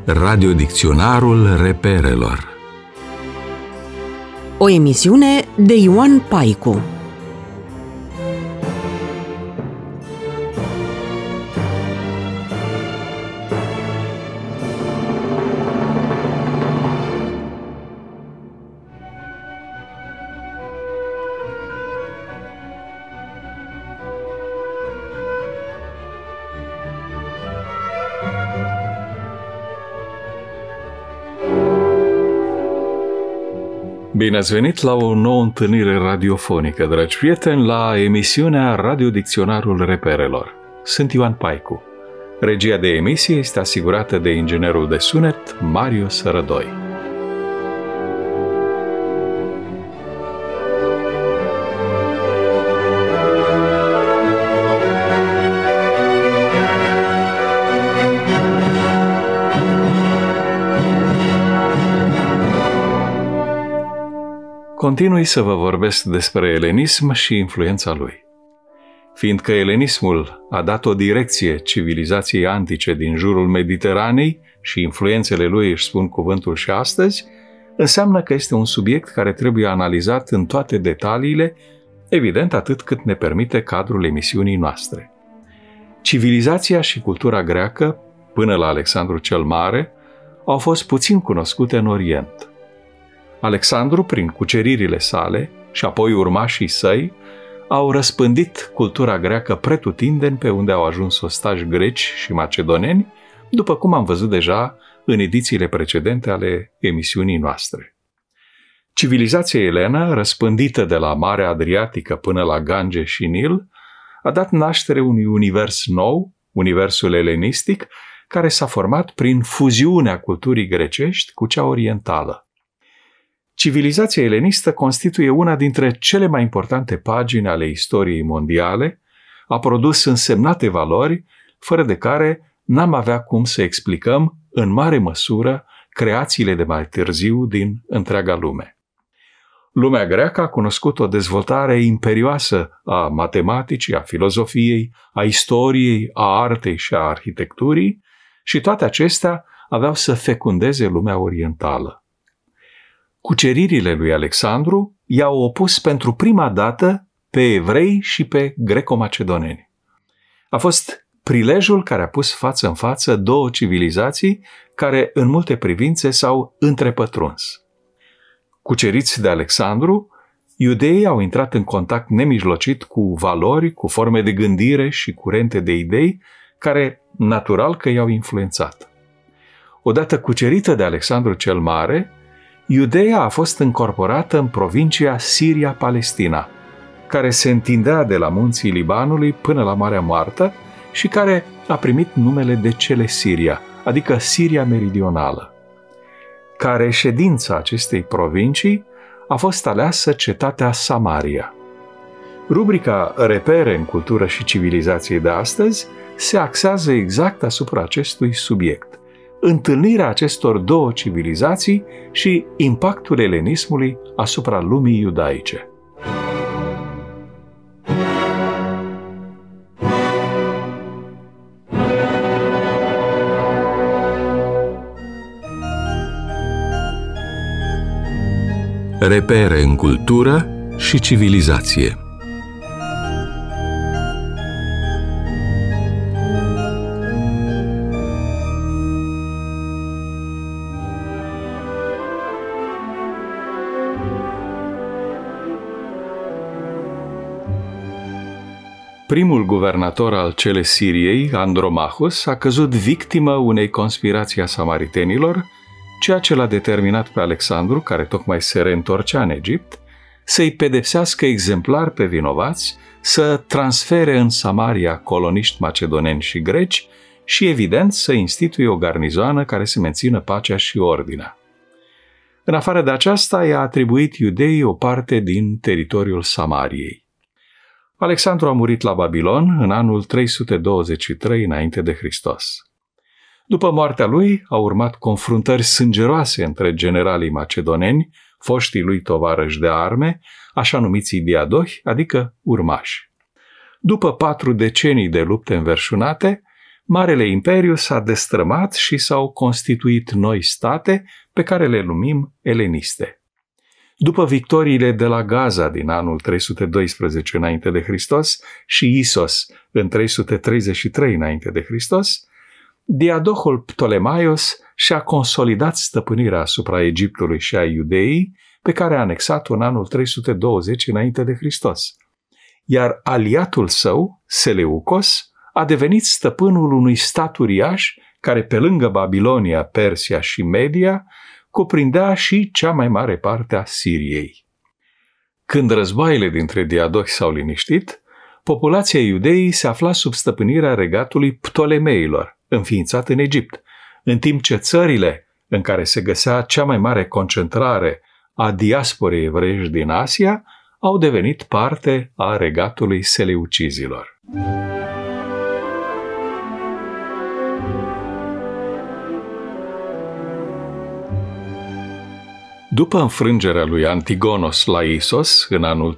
Radiodicționarul reperelor. O emisiune de Ioan Paicu. Bine ați venit la o nouă întâlnire radiofonică, dragi prieteni, la emisiunea Radiodicționarul reperelor. Sunt Ioan Paicu. Regia de emisie este asigurată de inginerul de sunet Marius Rădoi. Continui să vă vorbesc despre elenism și influența lui. Fiindcă elenismul a dat o direcție civilizației antice din jurul Mediteranei și influențele lui își spun cuvântul și astăzi, înseamnă că este un subiect care trebuie analizat în toate detaliile, evident atât cât ne permite cadrul emisiunii noastre. Civilizația și cultura greacă, până la Alexandru cel Mare, au fost puțin cunoscute în Orient. Alexandru, prin cuceririle sale și apoi urmașii săi, au răspândit cultura greacă pretutindeni pe unde au ajuns ostași greci și macedoneni, după cum am văzut deja în edițiile precedente ale emisiunii noastre. Civilizația elenă, răspândită de la Marea Adriatică până la Gange și Nil, a dat naștere unui univers nou, universul elenistic, care s-a format prin fuziunea culturii grecești cu cea orientală. Civilizația elenistă constituie una dintre cele mai importante pagini ale istoriei mondiale, a produs însemnate valori, fără de care n-am avea cum să explicăm, în mare măsură, creațiile de mai târziu din întreaga lume. Lumea greacă a cunoscut o dezvoltare imperioasă a matematicii, a filozofiei, a istoriei, a artei și a arhitecturii și toate acestea aveau să fecundeze lumea orientală. Cuceririle lui Alexandru i-au opus pentru prima dată pe evrei și pe greco-macedoneni. A fost prilejul care a pus față în față două civilizații care în multe privințe s-au întrepătruns. Cuceriți de Alexandru, iudeii au intrat în contact nemijlocit cu valori, cu forme de gândire și curente de idei care, natural că i-au influențat. Odată cucerită de Alexandru cel Mare, Iudeea a fost încorporată în provincia Siria-Palestina, care se întindea de la munții Libanului până la Marea Moartă și care a primit numele de Celesiria, adică Siria Meridională. Ca reședința acestei provincii a fost aleasă cetatea Samaria. Rubrica Repere în cultură și civilizație de astăzi se axează exact asupra acestui subiect: întâlnirea acestor două civilizații și impactul elenismului asupra lumii iudaice. Repere în cultură și civilizație. Primul guvernator al Celesiriei, Andromachus, a căzut victimă unei conspirații a samaritenilor, ceea ce l-a determinat pe Alexandru, care tocmai se reîntorcea în Egipt, să-i pedepsească exemplar pe vinovați, să transfere în Samaria coloniști macedoneni și greci și, evident, să instituie o garnizoană care să mențină pacea și ordinea. În afară de aceasta, i-a atribuit iudeii o parte din teritoriul Samariei. Alexandru a murit la Babilon în anul 323 înainte de Hristos. După moartea lui au urmat confruntări sângeroase între generalii macedoneni, foștii lui tovarăși de arme, așa numiții diadohi, adică urmași. După 4 decenii de lupte înverșunate, Marele Imperiu s-a destrămat și s-au constituit noi state pe care le numim eleniste. După victoriile de la Gaza din anul 312 înainte de Hristos și Isos în 333 înainte de Hristos, Diadohul Ptolemaios și-a consolidat stăpânirea asupra Egiptului și a Iudeii, pe care a anexat-o în anul 320 înainte de Hristos. Iar aliatul său, Seleucos, a devenit stăpânul unui stat uriaș care, pe lângă Babilonia, Persia și Media, cuprindea și cea mai mare parte a Siriei. Când războaiele dintre diadohi s-au liniștit, populația Iudeii se afla sub stăpânirea regatului Ptolemeilor, înființat în Egipt, în timp ce țările în care se găsea cea mai mare concentrare a diasporei evreiești din Asia au devenit parte a regatului seleucizilor. După înfrângerea lui Antigonos la Isos în anul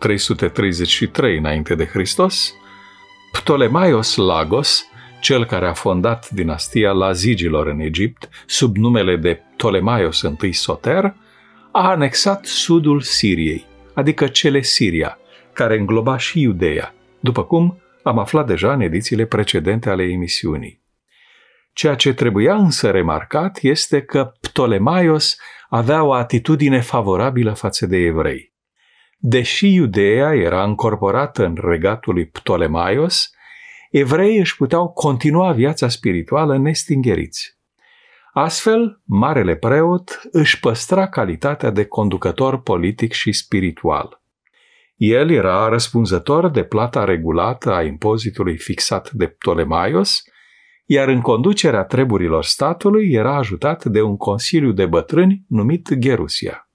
333 înainte de Hristos, Ptolemaios Lagos, cel care a fondat dinastia Lazigilor în Egipt sub numele de Ptolemaios I Soter, a anexat sudul Siriei, adică Celesiria, care îngloba și Iudeea, după cum am aflat deja în edițiile precedente ale emisiunii. Ceea ce trebuia însă remarcat este că Ptolemaios avea o atitudine favorabilă față de evrei. Deși Iudeea era încorporată în regatul lui Ptolemaios, evreii își puteau continua viața spirituală nestingheriți. Astfel, marele preot își păstra calitatea de conducător politic și spiritual. El era răspunzător de plata regulată a impozitului fixat de Ptolemaios, iar în conducerea treburilor statului era ajutat de un consiliu de bătrâni numit Gerusia.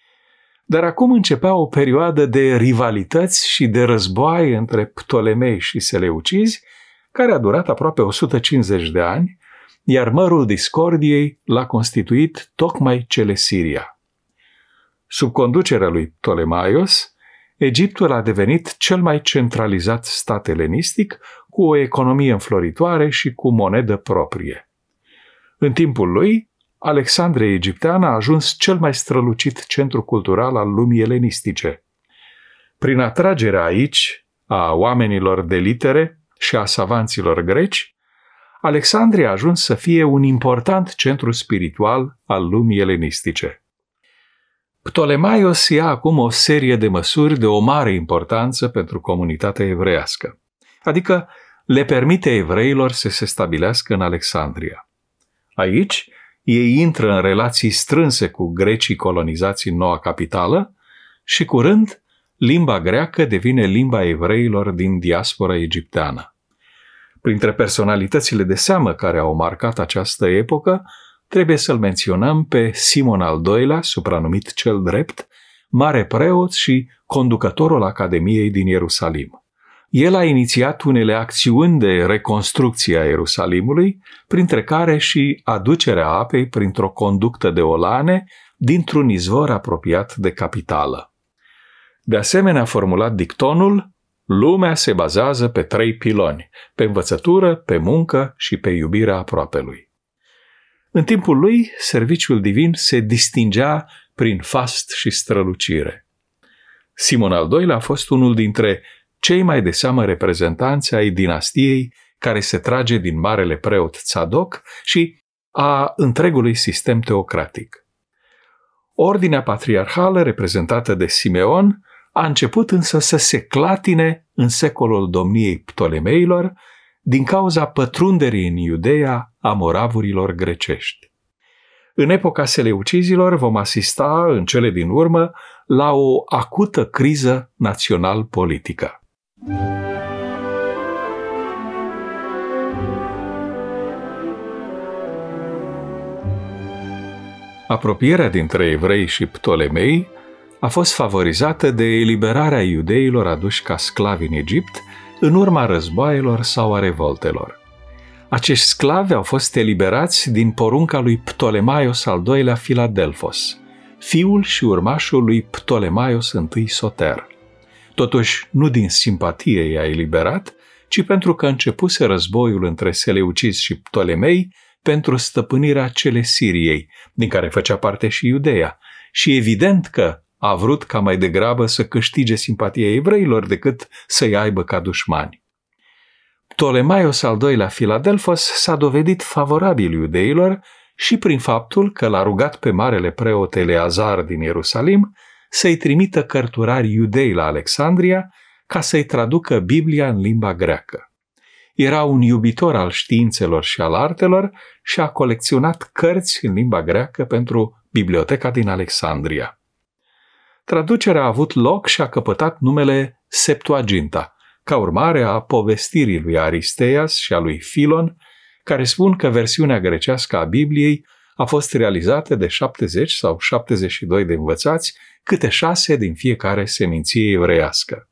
Dar acum începea o perioadă de rivalități și de războaie între Ptolemei și seleucizi, care a durat aproape 150 de ani, iar mărul discordiei l-a constituit tocmai Celesiria. Sub conducerea lui Ptolemaios, Egiptul a devenit cel mai centralizat stat elenistic, cu o economie înfloritoare și cu monedă proprie. În timpul lui, Alexandria egipteană a ajuns cel mai strălucit centru cultural al lumii elenistice. Prin atragerea aici a oamenilor de litere și a savanților greci, Alexandria a ajuns să fie un important centru spiritual al lumii elenistice. Ptolemaios ia acum o serie de măsuri de o mare importanță pentru comunitatea evreiască, adică le permite evreilor să se stabilească în Alexandria. Aici, ei intră în relații strânse cu grecii colonizați în noua capitală și, curând, limba greacă devine limba evreilor din diaspora egipteană. Printre personalitățile de seamă care au marcat această epocă, trebuie să-l menționăm pe Simon al II-lea, supranumit cel drept, mare preot și conducătorul Academiei din Ierusalim. El a inițiat unele acțiuni de reconstrucție a Ierusalimului, printre care și aducerea apei printr-o conductă de olane dintr-un izvor apropiat de capitală. De asemenea, a formulat dictonul: lumea se bazează pe 3 piloni, pe învățătură, pe muncă și pe iubirea aproapelui. În timpul lui, serviciul divin se distingea prin fast și strălucire. Simon al II-lea a fost unul dintre cei mai de seamă reprezentanți ai dinastiei care se trage din marele preot Tzadok și a întregului sistem teocratic. Ordinea patriarhală reprezentată de Simeon a început însă să se clatine în secolul domniei Ptolemeilor din cauza pătrunderii în Iudeea a moravurilor grecești. În epoca seleucizilor vom asista, în cele din urmă, la o acută criză național-politică. Apropierea dintre evrei și Ptolemei a fost favorizată de eliberarea iudeilor aduși ca sclavi în Egipt în urma războaielor sau a revoltelor. Acești sclavi au fost eliberați din porunca lui Ptolemaios al II-lea Filadelfos, fiul și urmașul lui Ptolemaios I Soter. Totuși, nu din simpatie i-a eliberat, ci pentru că începuse războiul între seleucizi și ptolemei pentru stăpânirea Celesiriei, din care făcea parte și Iudeea, și evident că a vrut ca mai degrabă să câștige simpatia evreilor decât să-i aibă ca dușmani. Ptolemaios al II-lea Filadelfos s-a dovedit favorabil iudeilor și prin faptul că l-a rugat pe marele preot Eleazar din Ierusalim să-i trimită cărturari iudei la Alexandria ca să-i traducă Biblia în limba greacă. Era un iubitor al științelor și al artelor și a colecționat cărți în limba greacă pentru biblioteca din Alexandria. Traducerea a avut loc și a căpătat numele Septuaginta, ca urmare a povestirii lui Aristeias și a lui Filon, care spun că versiunea grecească a Bibliei a fost realizată de 70 sau 72 de învățați, câte 6 din fiecare seminție evreiască.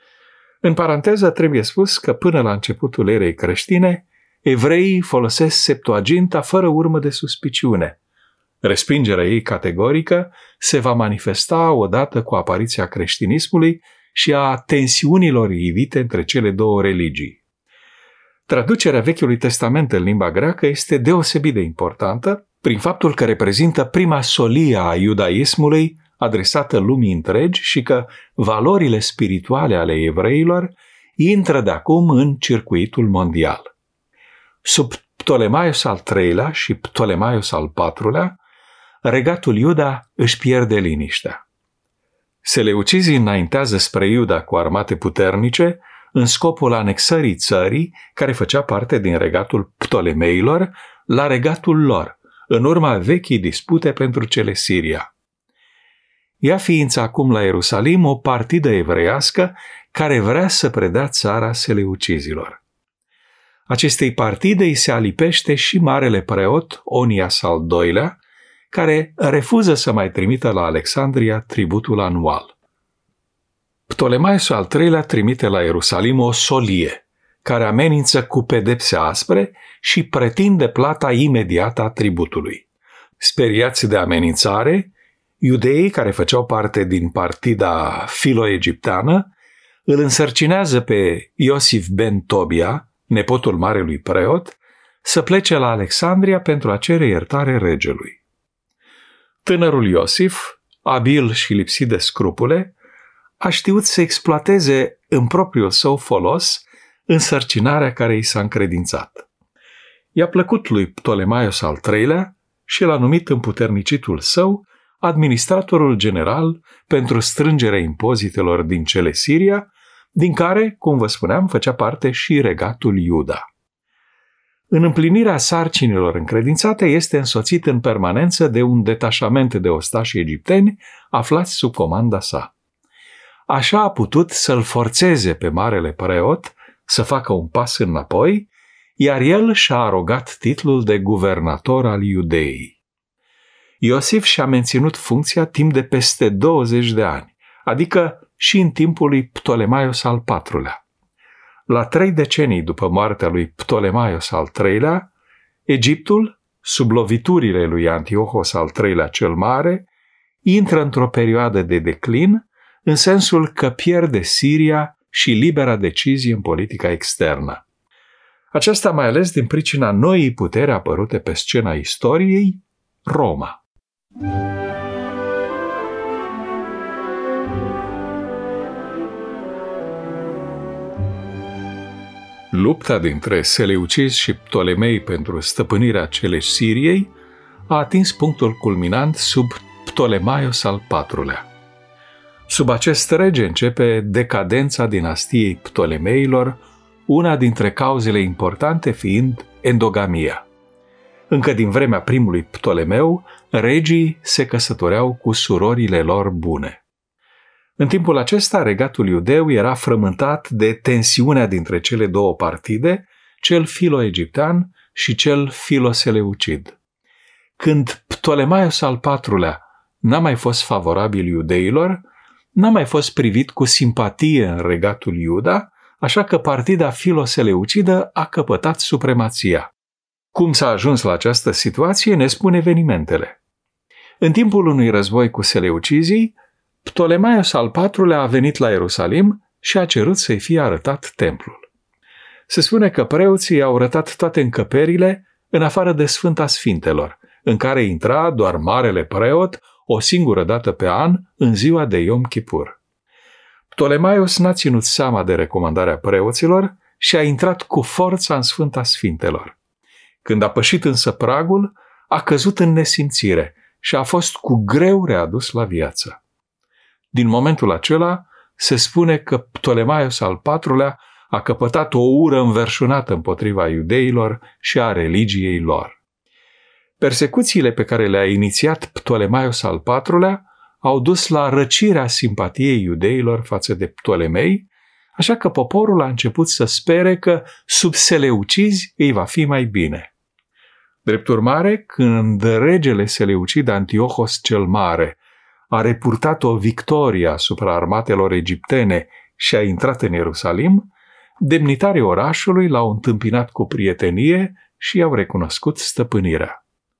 În paranteză trebuie spus că până la începutul erei creștine, evreii folosesc Septuaginta fără urmă de suspiciune. Respingerea ei categorică se va manifesta odată cu apariția creștinismului și a tensiunilor ivite între cele două religii. Traducerea Vechiului Testament în limba greacă este deosebit de importantă prin faptul că reprezintă prima solie a iudaismului adresată lumii întregi și că valorile spirituale ale evreilor intră de acum în circuitul mondial. Sub Ptolemaios al III-lea și Ptolemaios al IV-lea, regatul Iuda își pierde liniștea. Seleucizii înaintează spre Iuda cu armate puternice în scopul anexării țării care făcea parte din regatul Ptolemeilor la regatul lor, în urma vechii dispute pentru Celesiria. Ea ființă acum la Ierusalim o partidă evreiască care vrea să predea țara seleucizilor. Acestei partide îi se alipește și marele preot Onias al II-lea, care refuză să mai trimită la Alexandria tributul anual. Ptolemaios al III-lea trimite la Ierusalim o solie, care amenință cu pedepse aspre și pretinde plata imediată a tributului. Speriați de amenințare, iudeii care făceau parte din partida filo-egipteană îl însărcinează pe Iosif ben Tobia, nepotul marelui preot, să plece la Alexandria pentru a cere iertare regelui. Tânărul Iosif, abil și lipsit de scrupule, a știut să exploateze în propriul său folos însărcinarea care i s-a încredințat. I-a plăcut lui Ptolemaios al III-lea și l-a numit împuternicitul său administratorul general pentru strângerea impozitelor din Celesiria, din care, cum vă spuneam, făcea parte și regatul Iuda. În împlinirea sarcinilor încredințate este însoțit în permanență de un detașament de ostași egipteni aflați sub comanda sa. Așa a putut să-l forțeze pe marele preot să facă un pas înapoi, iar el și-a arogat titlul de guvernator al Iudeii. Iosif și-a menținut funcția timp de peste 20 de ani, adică și în timpul lui Ptolemaios al IV-lea. La 3 decenii după moartea lui Ptolemaios al III-lea, Egiptul, sub loviturile lui Antiohos al III-lea cel Mare, intră într-o perioadă de declin, în sensul că pierde Siria și libera decizie în politica externă. Aceasta mai ales din pricina noii puteri apărute pe scena istoriei, Roma. Lupta dintre seleucizi și ptolemei pentru stăpânirea Celesiriei a atins punctul culminant sub Ptolemaios al IV-lea. Sub acest rege începe decadența dinastiei Ptolemeilor, una dintre cauzele importante fiind endogamia. Încă din vremea primului Ptolemeu, regii se căsătoreau cu surorile lor bune. În timpul acesta, regatul iudeu era frământat de tensiunea dintre cele două partide, cel filo-egiptean și cel filo-seleucid. Când Ptolemaios al IV-lea n-a mai fost favorabil iudeilor, n-a mai fost privit cu simpatie în regatul Iuda, așa că partida filo-seleucidă a căpătat supremația. Cum s-a ajuns la această situație ne spun evenimentele. În timpul unui război cu seleucizii, Ptolemaios al IV-lea a venit la Ierusalim și a cerut să-i fie arătat templul. Se spune că preoții au rătat toate încăperile în afară de Sfânta Sfintelor, în care intra doar marele preot o singură dată pe an, în ziua de Yom Kippur. Ptolemaios n-a ținut seama de recomandarea preoților și a intrat cu forța în Sfânta Sfintelor. Când a pășit însă pragul, a căzut în nesimțire și a fost cu greu readus la viață. Din momentul acela, se spune că Ptolemaios al IV-lea a căpătat o ură înverșunată împotriva iudeilor și a religiei lor. Persecuțiile pe care le-a inițiat Ptolemaios al IV-lea au dus la răcirea simpatiei iudeilor față de Ptolemei, așa că poporul a început să spere că sub seleucizi îi va fi mai bine. Drept urmare, când regele seleucid Antiochos cel Mare a repurtat o victorie asupra armatelor egiptene și a intrat în Ierusalim, demnitarii orașului l-au întâmpinat cu prietenie și i-au recunoscut stăpânirea.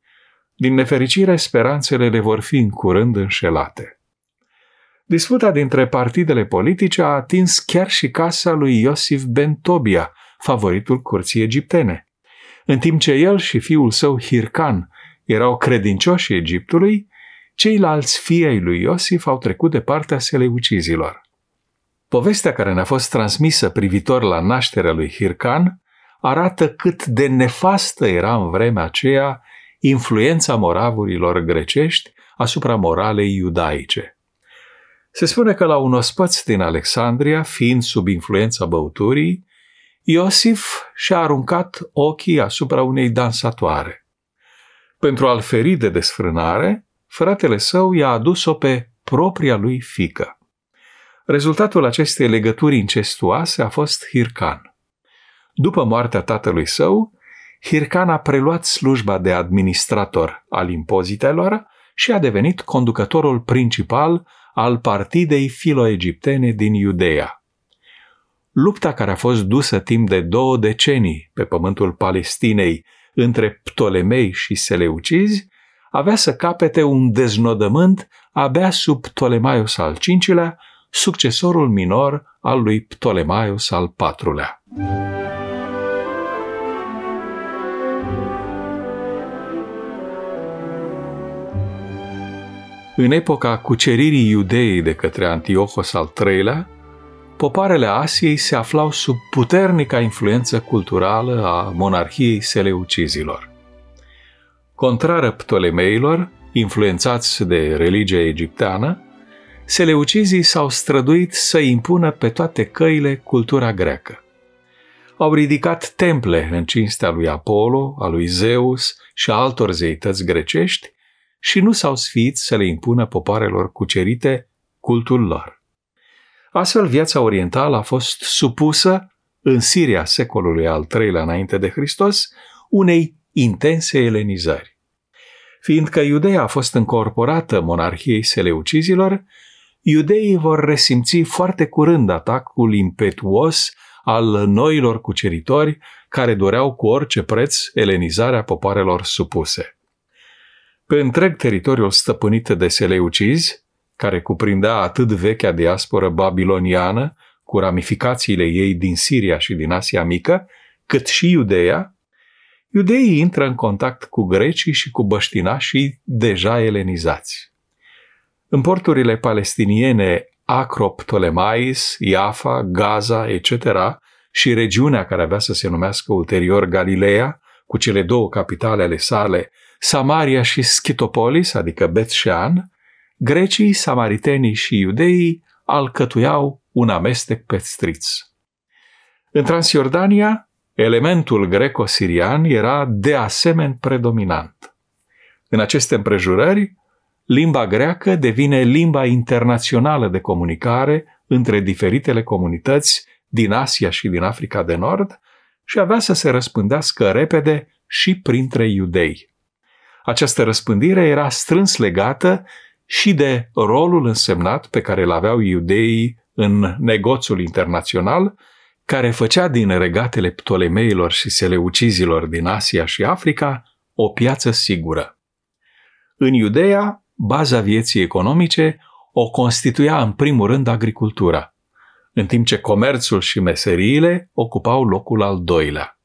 Din nefericire, speranțele le vor fi în curând înșelate. Disputa dintre partidele politice a atins chiar și casa lui Iosif ben Tobia, favoritul curții egiptene. În timp ce el și fiul său Hircan erau credincioși Egiptului, ceilalți fii ai lui Iosif au trecut de partea seleucizilor. Povestea care ne-a fost transmisă privitor la nașterea lui Hircan arată cât de nefastă era în vremea aceea influența moravurilor grecești asupra moralei iudaice. Se spune că la un ospăț din Alexandria, fiind sub influența băuturii, Iosif și-a aruncat ochii asupra unei dansatoare. Pentru a-l feri de desfrânare, fratele său i-a adus-o pe propria lui fiică. Rezultatul acestei legături incestuoase a fost Hircan. După moartea tatălui său, Hircan a preluat slujba de administrator al impozitelor și a devenit conducătorul principal al partidei filo-egiptene din Iudeea. Lupta care a fost dusă timp de 2 decenii pe pământul Palestinei între Ptolemei și seleucizi avea să capete un deznodământ abia sub Ptolemaios al V-lea, succesorul minor al lui Ptolemaios al IV-lea. În epoca cuceririi Iudeii de către Antiochos al III-lea, popoarele Asiei se aflau sub puternica influență culturală a monarhiei seleucizilor. Contrară Ptolemeilor, influențați de religia egipteană, seleucizii s-au străduit să impună pe toate căile cultura greacă. Au ridicat temple în cinstea lui Apollo, a lui Zeus și a altor zeități grecești și nu s-au sfiit să le impună popoarelor cucerite cultul lor. Astfel, viața orientală a fost supusă, în Siria secolului al III-lea înainte de Hristos, unei intense elenizări. Fiindcă Iudeea a fost încorporată monarhiei seleucizilor, iudeii vor resimți foarte curând atacul impetuos al noilor cuceritori care doreau cu orice preț elenizarea popoarelor supuse. Pe întreg teritoriul stăpânit de seleucizi, care cuprindea atât vechea diasporă babiloniană, cu ramificațiile ei din Siria și din Asia Mică, cât și Iudeea, iudeii intră în contact cu grecii și cu băștinașii deja elenizați. În porturile palestiniene Acro-Ptolemais, Iafa, Gaza, etc., și regiunea care avea să se numească ulterior Galileea, cu cele 2 capitale ale sale, Samaria și Schitopolis, adică Bet-Shean, grecii, samaritenii și iudeii alcătuiau un amestec pestriț. În Transjordania, elementul greco-sirian era de asemenea predominant. În aceste împrejurări, limba greacă devine limba internațională de comunicare între diferitele comunități din Asia și din Africa de Nord și avea să se răspândească repede și printre iudei. Această răspândire era strâns legată și de rolul însemnat pe care îl aveau iudeii în negoțul internațional, care făcea din regatele Ptolemeilor și seleucizilor din Asia și Africa o piață sigură. În Iudeea, baza vieții economice o constituia în primul rând agricultura. în timp ce comerțul și meseriile ocupau locul al doilea.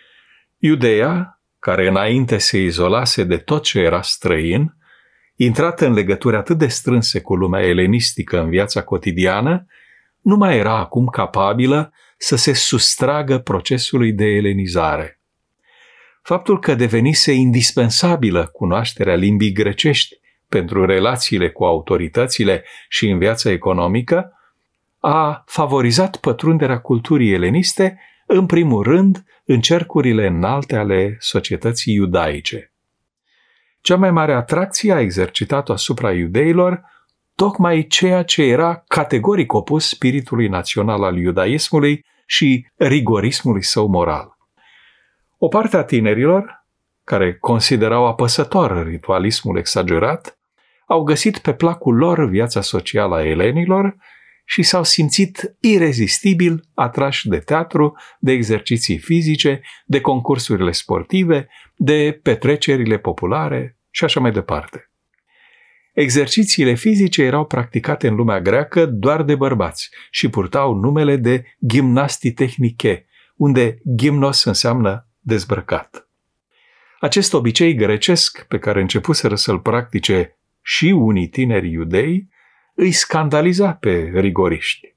Iudeea, care înainte se izolase de tot ce era străin, intrată în legături atât de strânse cu lumea elenistică în viața cotidiană, nu mai era acum capabilă să se sustragă procesului de elenizare. Faptul că devenise indispensabilă cunoașterea limbii grecești pentru relațiile cu autoritățile și în viața economică a favorizat pătrunderea culturii eleniste, în primul rând, în cercurile înalte ale societății iudaice. Cea mai mare atracție a exercitat-o asupra iudeilor tocmai ceea ce era categoric opus spiritului național al iudaismului și rigorismului său moral. O parte a tinerilor, care considerau apăsător ritualismul exagerat, au găsit pe placul lor viața socială a elenilor și s-au simțit irezistibil atrași de teatru, de exerciții fizice, de concursurile sportive, de petrecerile populare și așa mai departe. Exercițiile fizice erau practicate în lumea greacă doar de bărbați și purtau numele de gimnastii tehnice, unde gimnos înseamnă dezbrăcat. Acest obicei grecesc, pe care începuseră să-l practice și unii tineri iudei, îi scandaliza pe rigoriști.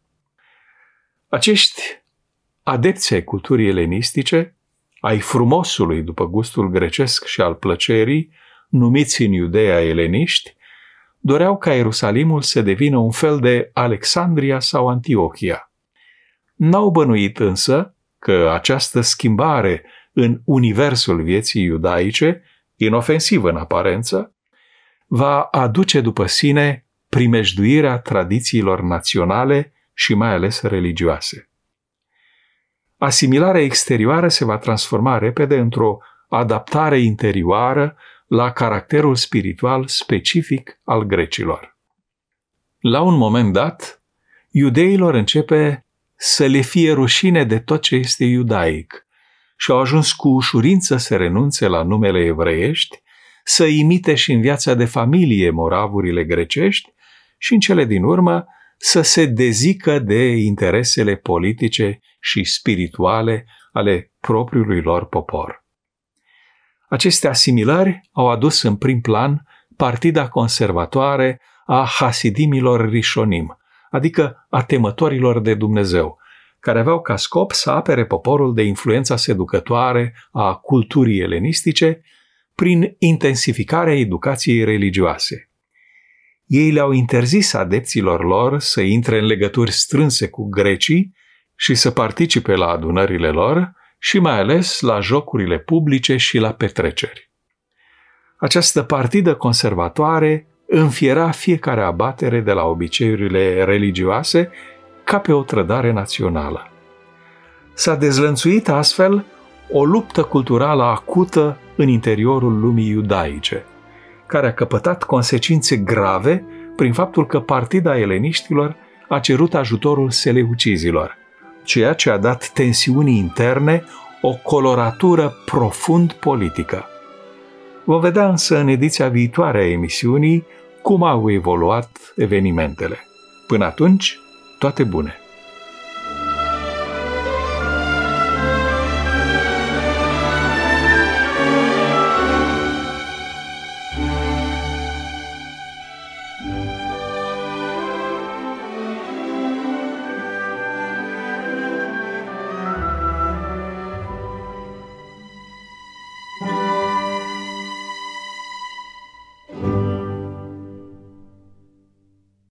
Acești adepți ai culturii elenistice, ai frumosului după gustul grecesc și al plăcerii, numiți în Iudeea eleniști, doreau ca Ierusalimul să devină un fel de Alexandria sau Antiohia. N-au bănuit însă că această schimbare în universul vieții iudaice, inofensivă în aparență, va aduce după sine primejduirea tradițiilor naționale și mai ales religioase. Asimilarea exterioară se va transforma repede într-o adaptare interioară la caracterul spiritual specific al grecilor. La un moment dat, iudeilor începe să le fie rușine de tot ce este iudaic și au ajuns cu ușurință să renunțe la numele evreiești, să imite și în viața de familie moravurile grecești și în cele din urmă să se dezică de interesele politice și spirituale ale propriului lor popor. Aceste asimilări au adus în prim plan partida conservatoare a hasidimilor rishonim, adică a temătorilor de Dumnezeu, care aveau ca scop să apere poporul de influența seducătoare a culturii elenistice prin intensificarea educației religioase. Ei le-au interzis adepților lor să intre în legături strânse cu grecii și să participe la adunările lor și mai ales la jocurile publice și la petreceri. Această partidă conservatoare înfiera fiecare abatere de la obiceiurile religioase ca pe o trădare națională. S-a dezlănțuit astfel o luptă culturală acută în interiorul lumii iudaice, care a căpătat consecințe grave prin faptul că partida eleniștilor a cerut ajutorul seleucizilor, ceea ce a dat tensiunii interne o coloratură profund politică. Vom vedea însă în ediția viitoare a emisiunii cum au evoluat evenimentele. Până atunci, toate bune!